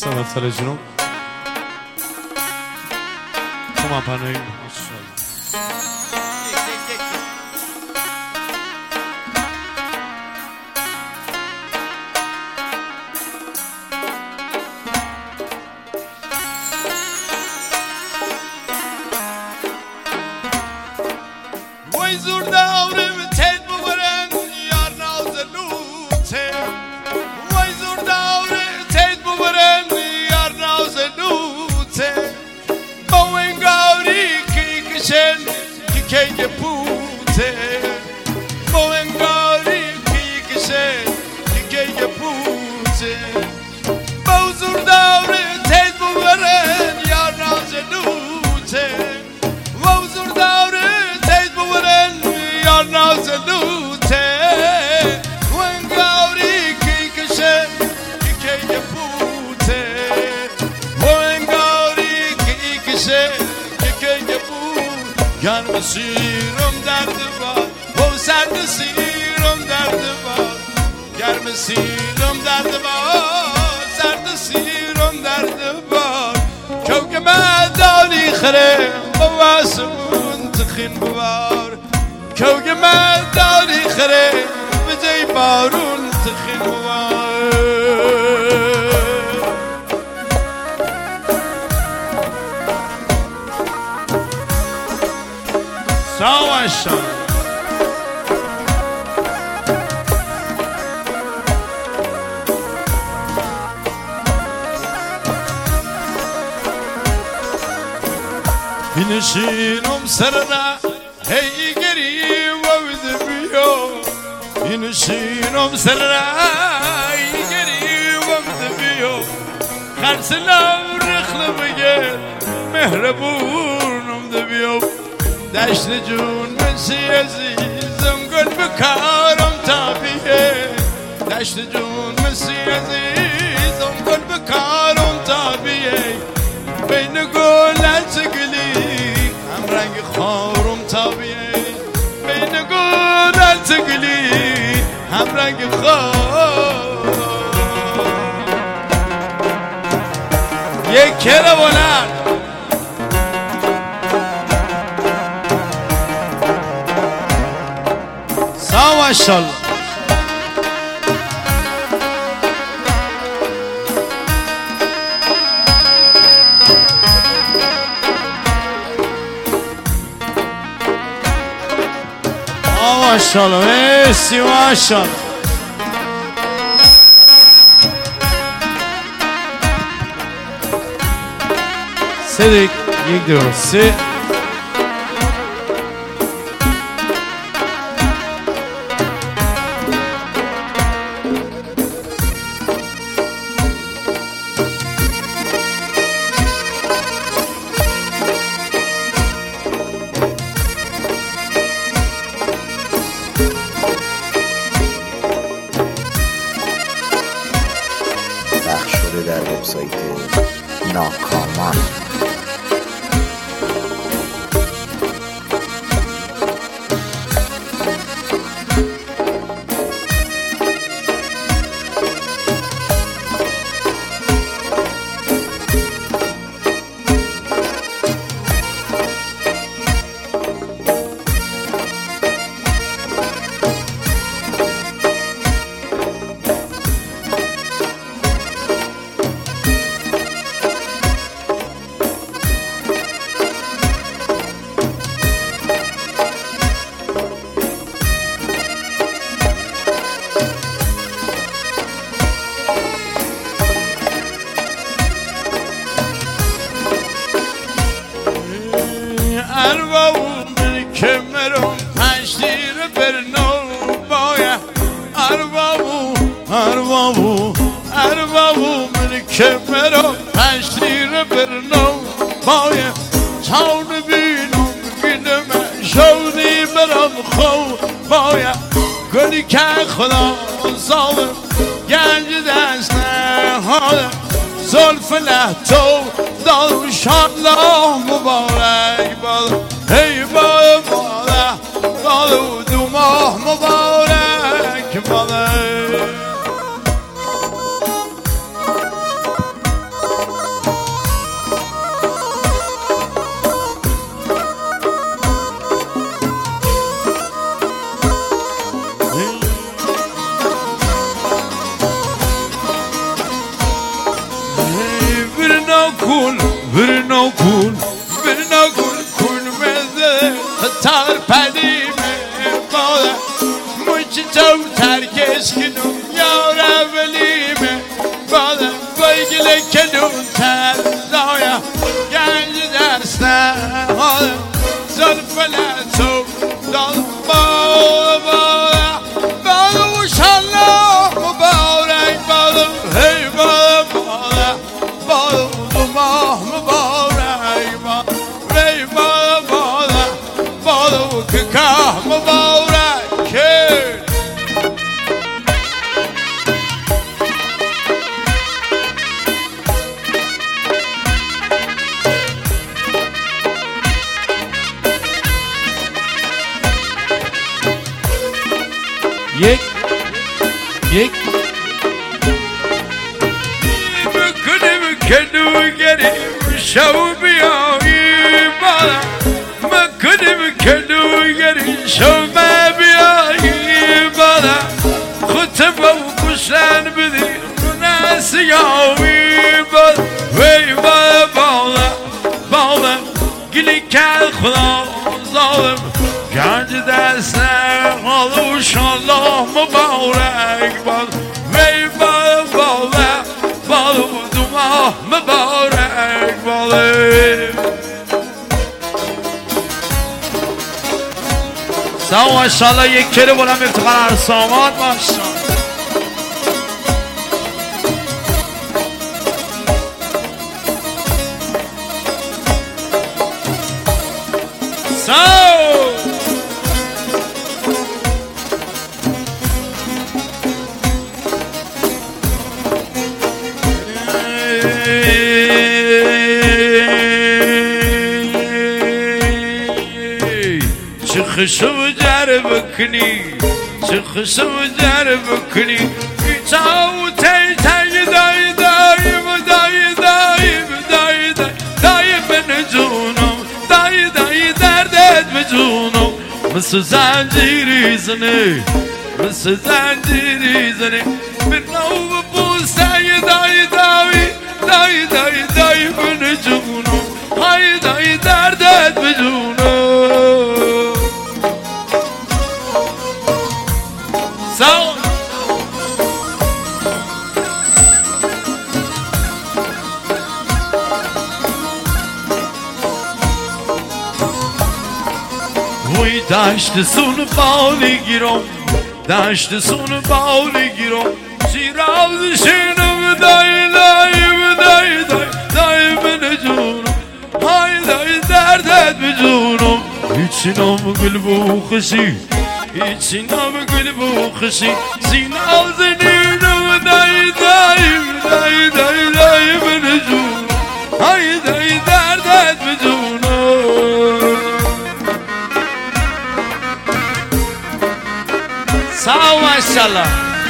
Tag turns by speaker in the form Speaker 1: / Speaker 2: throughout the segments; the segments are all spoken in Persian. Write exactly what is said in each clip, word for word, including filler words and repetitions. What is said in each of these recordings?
Speaker 1: سلام سال جنوب شما پناهی
Speaker 2: وای زور دورم تید ببرن یار نازلوته وای زور دورم تید ببرن یار نازلوته با انگاری کی کشن کی کی پوته با انگاری کی کشن کی کی پوته با زور دورم تید ببرن یار نازلوته وای زور دورم نازلوته وانگاری کی کشه کی کی پوته وانگاری کی کشه کی کی پوت گرم سیرم در دوار و سرد سیرم در دوار گرم سیرم در دوار سرد سیرم در دوار کوک مدانی خره بواسمون تخین بوار کوک مدانی خره به جای بارون تخین بوار سواشان بنشینم سرنا هی گری وود بیو بنشینم سرنا هی گری وود بیو خرسلام رخل بگیر مهربونم دبیو دشت جون منسی عزیزم گل بکارم تابیه دشت جون منسی عزیزم گل بکارم تابیه بین گلت گلی هم رنگ خارم تابیه بین گلت گلی هم رنگ خار یک کره بلند سواشال ماشاءالله مرسی ماشاءالله سه دیگ یک دو سه
Speaker 3: در وبسایت ناکامان
Speaker 2: ارواو من کمرم پنجتیر برنو بایا ارواو ارواو ارواو من کمرم پنجتیر برنو بایا تاون بینم بینم شونی برم خو بایا گلی که خدا ظالم گنج دست نهاده زلف لحتو دارو شالله مبارک باد ای باد باد دارو دو ماه مبارک باد kul, vrna kul, vrna kul, kul meze tar padime bada much taw terkesh kinum yar evvelime bada baygile kenum ter daya genç dersler hada zalfala so dal bada bada inşallah mübarek bada hey bada bada bada dumah mübarek bada hey bada bada bada kah mübarek hey
Speaker 1: یک یک
Speaker 2: بکنیم کنو گریم شو بیایی بالا بکنیم کنو گریم شو بیایی بالا خطب و کشن بدیم نسیاوی بالا وی بالا بالا بالا گلی کل خدا ظالم گنج دستن حالا شالله مبارک باد وی بالا بالا بالا دوما مبارک بالا
Speaker 1: سلام ماشاءالله یک کلی بولم افتخار ارسامات ماشاءالله
Speaker 2: سلام چه خشو جر بکنی چه خشو جر بکنی ایتاو تی تی دای دایم دای دایم دای دای دای من جونم دای دای دردت به جونم مثل زنجیری زنه مثل زنجیری زنه من نو بوسای دای دای دای دای دای من جونم های دای دردت به جونم سلام وی دشت سون بالی گیرم دشت سون بالی گیرم شیراز شینم دای دای دای دای دای من جونم های دای دردت به جونم هیچی نام گل بوخشی هیچی نام گل بوخشی سیناز نینم دای دای دای دای دای من جونم های دای دردت به جونم سلام ماشاءالله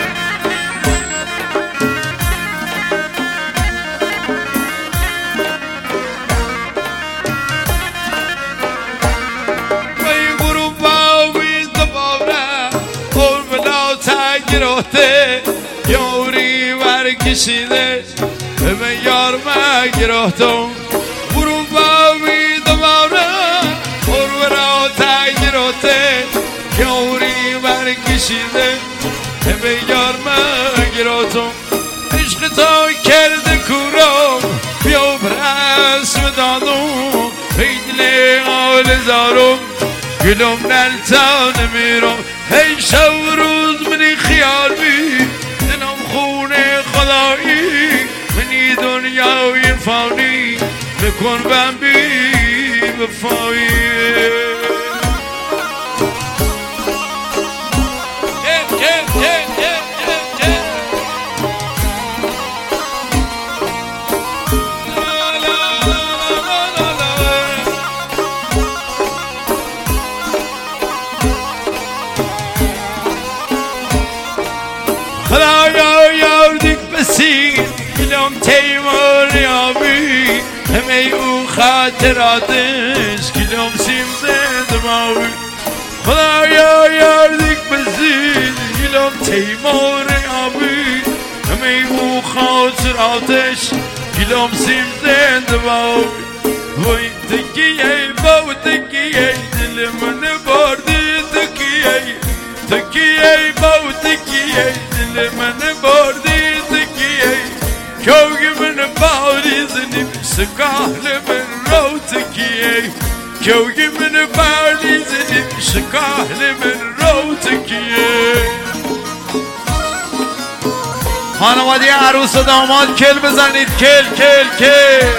Speaker 2: گرفته یاری ورکشیده به یار ما گرفتم برو باوی دوباره اور را تا گرفته یاری ورکشیده به یار ما گرفتم عشق تا کرده کورم بیا برسم دادم پیدل آل زارم گلم نلتا نمیرم هی شب روز منی خیال بی دلم خونه خدایی منی دنیای فانی بکن بم بی بفایی خدایا یاردیک بسیر گلم تیمور یابی همه او خاطراتش گلم سیم زند ماوی خدایا یاردیک بسیر گلم تیمور یابی همه او خاطراتش گلم سیم زنده باش وای تکیه با تکیه دل من بردی تکیه تکیه با تکیه دل من بردی تکیه کوگی من باریزنیم سکال من رو تکیه کوگی من باریزنیم سکال من رو تکیه
Speaker 1: خانواده عروس و داماد کل بزنید کل کل کل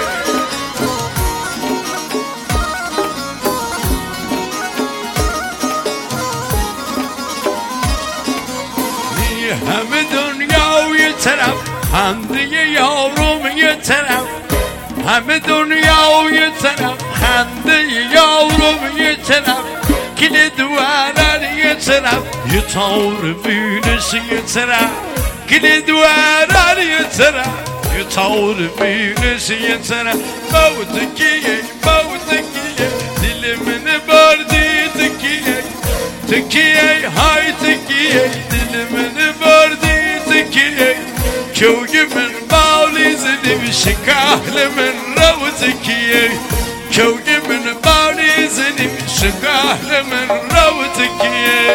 Speaker 2: همه دنیا و یه طرف خنده یارم یه طرف همه دنیا و یه طرف خنده یارم یه طرف کل دوارن یه طرف یه تار بینش یه طرف کل دوارن یه طرف یه تار بینش یه طرف موتکیه موتکیه دل من بردی تکیه تکیه های تکیه دل من بردی تکیه کوگی من بالی زنیم شکال من رو تکیه کوگی من بالی زنیم شکال من رو تکیه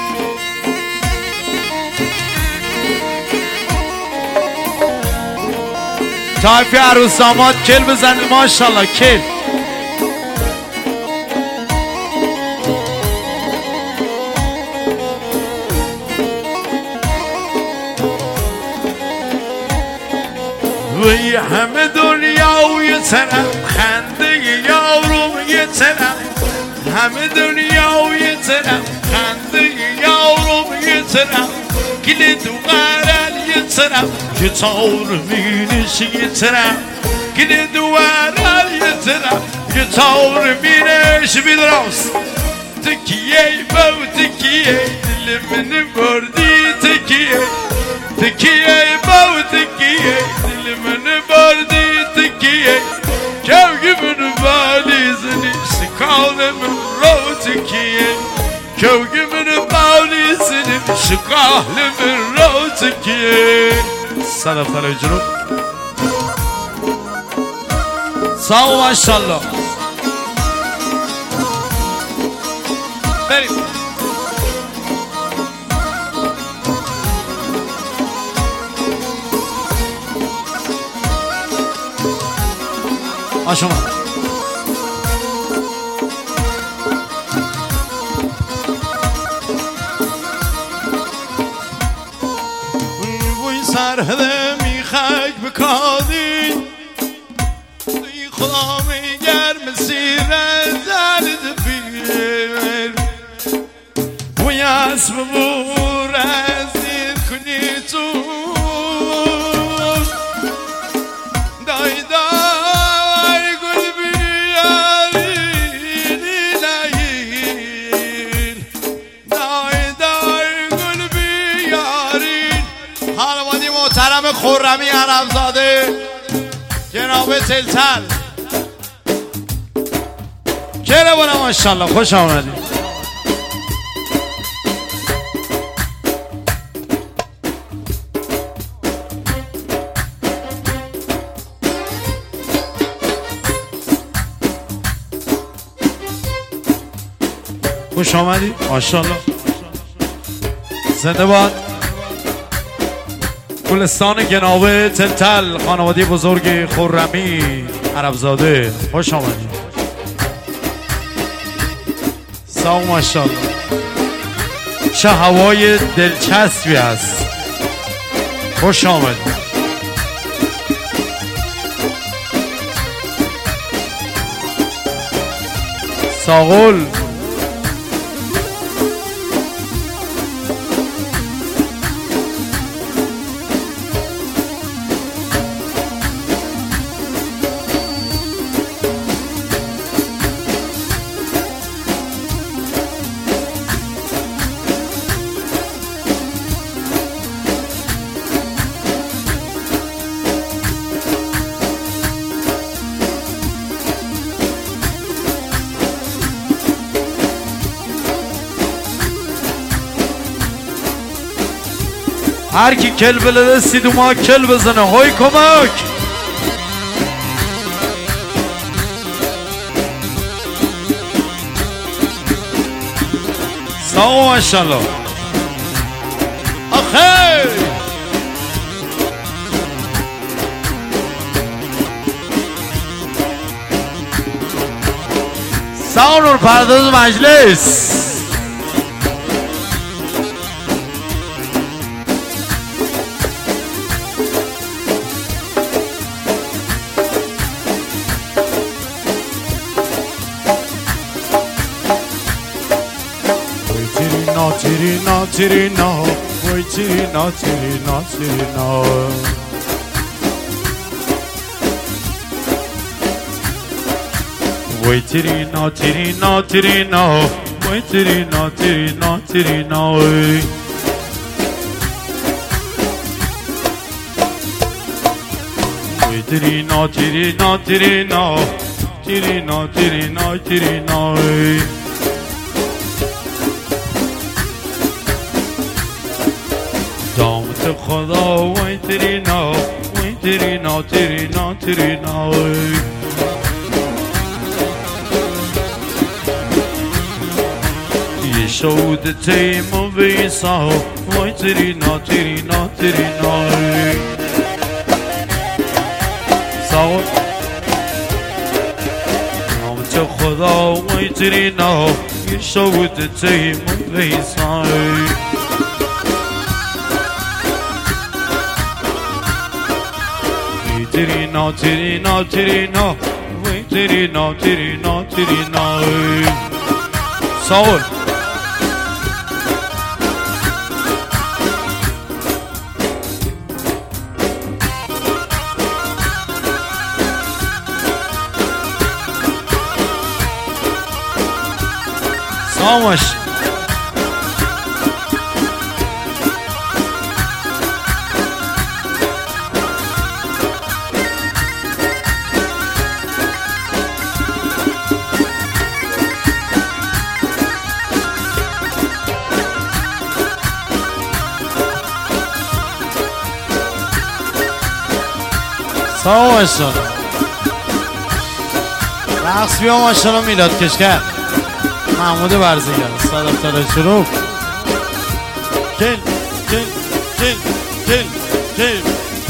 Speaker 1: تایفی عروس داماد کل بزنید ماشاءالله کل
Speaker 2: وی همه دنیا و یه طرف خنده یارم یه طرف همه دنیا و یه طرف خنده یارم یه طرف گل دو قرل یه طرف یه تار بینش یه طرف گل دو قرل یه طرف یه تار بینش بیدراست تکیه با تکیه دل من بردی تکیه تکیه با تکیه دل من بردی تکیه کوگی من بالی زنی شکال من رو تکیه کوگی من بالی زنی شکال من رو تکیه
Speaker 1: صدف تلوی جنوب ساو ماشاءالله بریم آشما
Speaker 2: وی سرهده میخک بکادین توی خدا میگر مسیر زرد بیر وی اسب بور از دیر کنی تو دای دای گل بیارین نیل دای دای گل بیارین
Speaker 1: خانواده محترم خرمی عربزاده جناب تلتل کله بولا ماشاءالله خوش آمدید خوش آمدید ماشاءالله زنده باد گلستان گناوه تلتل خانواده بزرگ خرمی عربزاده خوش آمدید ساو ماشاءالله چه هوای دلچسبی است خوش آمدید ساغل هر کی کل بلده سیدو ما کل بزنه های کمک ساق ماشالله آخه ساق نور پرداز مجلس Tirina, tirina, oy tirina, tirina, tirina. Oy tirina, tirina, tirina, oy tirina, tirina, tirina, oy. Oy tirina, tirina, tirina, tirina, tirina, tirina, oy. دامت خدا وای ترینا وای ترینا ترینا ترینا یه شود تیم و بیسا وای ترینا ترینا ترینا ساو دامت خدا وای ترینا یه شود تیم و بیسا Tirina, tirina, tirina, vay tirina, tirina, tirina. Sağ ol. Sağ ol. سلام ماشالله رقص بیا ماشالله میلاد کشگر محمود برزیگر صدف تلای شروع کل کل کل کل کل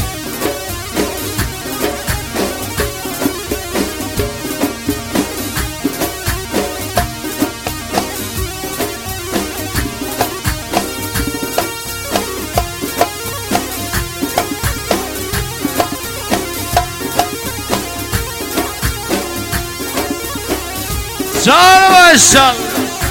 Speaker 1: جان ماشالله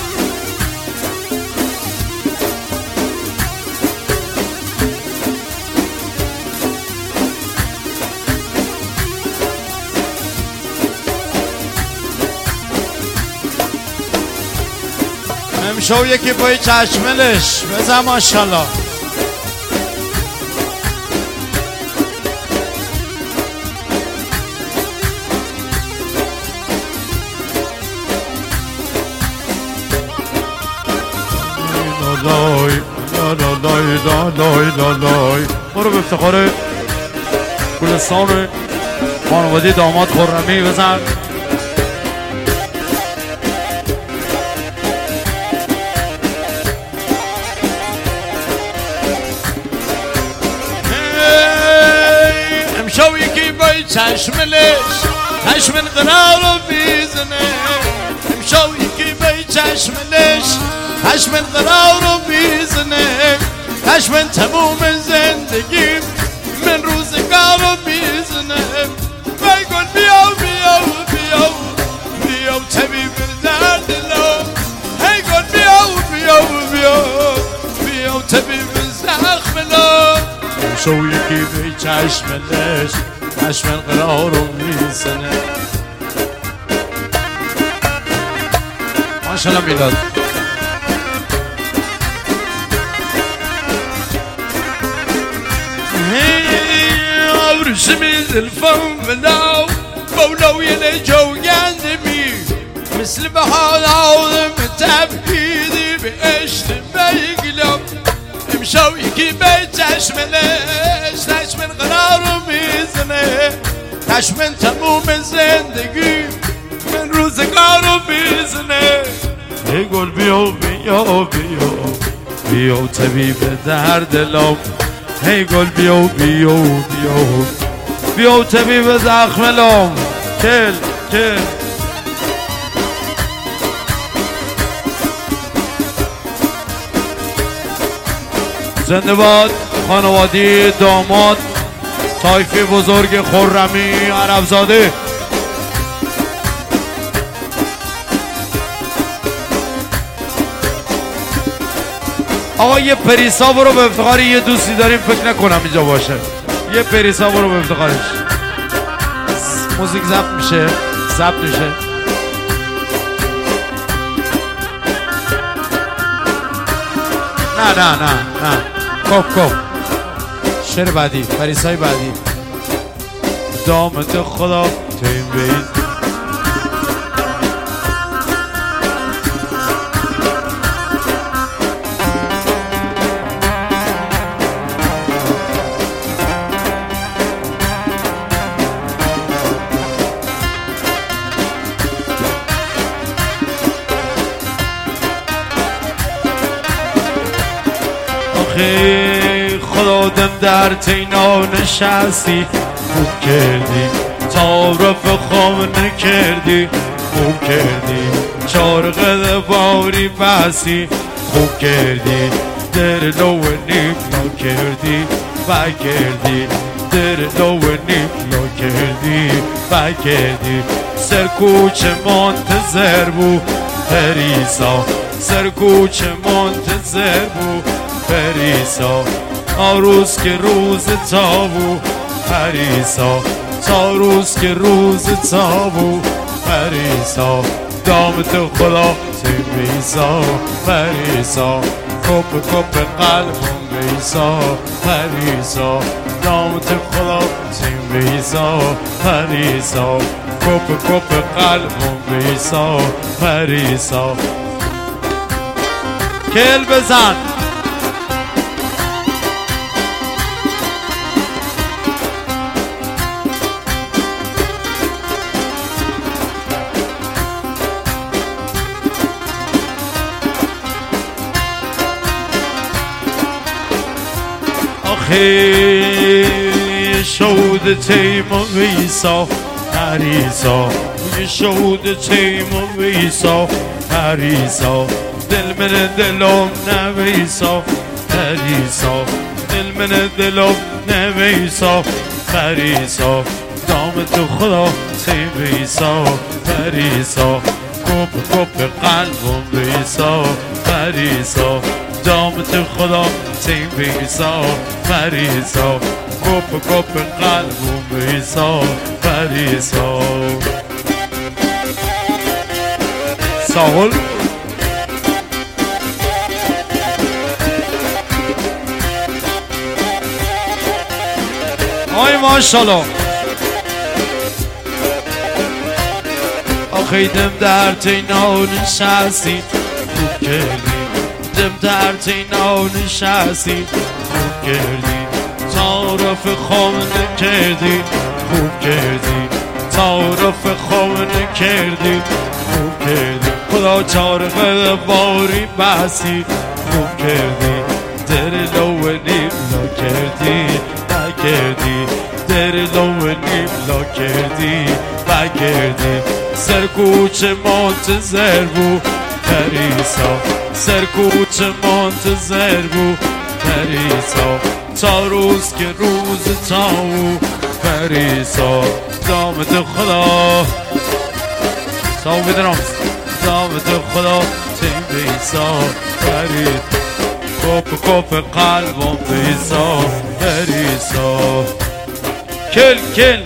Speaker 1: امشو یکی پای چشملش بزن ماشالله لای لا لا لای لا لای لا لای برو به افتخار گلستان خانواده داماد خرمی بزن امشو یکی بای چشملش چشم قرار رو بیزنه امشو یکی بای چشملش چشم قرار رو بیزنه چشم تموم زندگی من روزگار رو بیزنه بگن بیاو بیاو بیاو بیاو طبیب درد لو هی گن بیاو بیاو بیاو بیاو طبیب زخم لو شو یکی بی چشملش چشم قرار رو بیزنه ماشالله میلاد عبرسمي الفم بلاو بولو يلجو يندمي مثل بحال عوض متبكيدي بقشت بيقلب مشو يكي بيت تشملش تشمن قرار وميزنه تشمن تموم زندگي من روزگار وميزنه يقول بيو بي
Speaker 2: بیا بیا بیا طبیب درد دلم هی گل بیا بیا بیا بیا طبیب زخم لام کل کل زنده باد خانوادی داماد طایفه بزرگ خرمی عربزاده. آقا یه پریسا برو به افتخار یه دوستی داریم فکر نکنم اینجا باشه. یه پریسا برو به افتخارش. موزیک ضبط میشه ضبط میشه. نه نه نه نه کپ کپ شعر بعدی پریسای بعدی. دامت خدا تیم بید خدا دم در تینا نشستی خوب کردی تعارف خام نکردی خوب کردی چار قد باری بستی خوب کردی در لو نیم لا کردی با کردی در لو نیم لا کردی با کردی سرکوچ منتظر بو پریسا سرکوچ منتظر بو پریسا آروز که روز تابو پریسا تا روز که روز تابو پریسا دامت خدا تیم بیسا پریسا کپ کپ قلبم بیسا پریسا دامت خدا تیم بیسا پریسا کپ کپ قلبم بیسا پریسا کل بزن آخه شود تیم ویسا پریسا شود تیم ویسا پریسا دل من دلم نویسا پریسا دل من دلم نویسا پریسا دامت خدا تیم ویسا پریسا کپ کپ قلبم ویسا پریسا دامت خدا تیم بیسا پریسا کپ کپ قلبم بیسا پریسا ساول آی ماشالله آخی دم در تینا نشستی خوب کردی دم در تینا نشستی خوب کردی تعارف خام نکردی خوب کردی تعارف خام نکردی خوب کردی خدا چارق باری بسی خوب کردی در لو نیم لا کردی نکردی در لو نیم لا کردی نکردی سرکوچ منتظر بو پریسا سرکوچ منتظر بو پریسا تا روز که روز تاو پریسا دامت خدا تاو بدرم دامت خدا تیم بیسا پریسا کپ کپ قلبم بیسا پریسا کل کل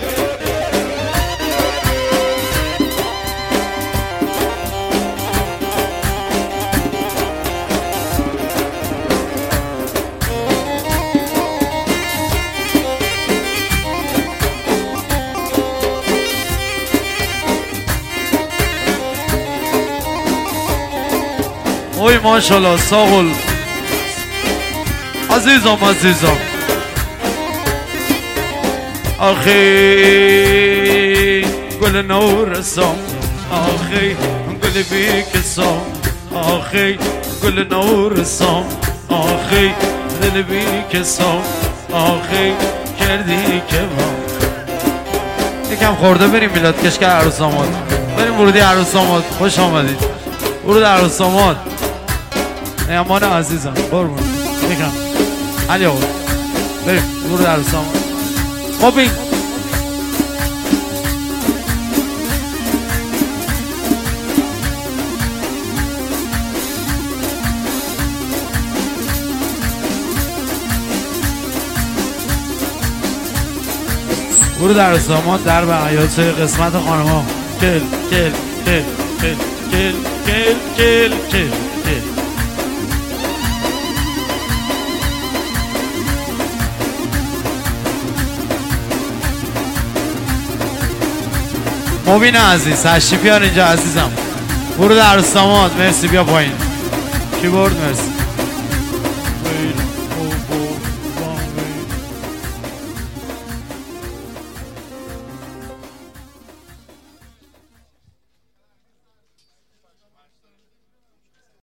Speaker 2: اوی ماشالله ساغل عزیزم عزیزم آخی گل نو رسام آخی گل بی کسام آخی گل نور سام آخی دل بی کسام آخی کردی که ما
Speaker 1: یکم خورده بریم میلاد کشکر عروس آماد بریم ورودی عروس آماد خوش آمدید ورود عروس آماد مهمان عزیزم قربون یکم علی آقا بریم ورود عروس آماد موبینگ ورود عروس آماد در به حیات قسمت خانم‌ها کل کل کل کل کل کل کل کل کل مبین عزیز تشریف بیار اینجا عزیزم ورود عروس آماد مرسی بیا پایین کیبورد مرسی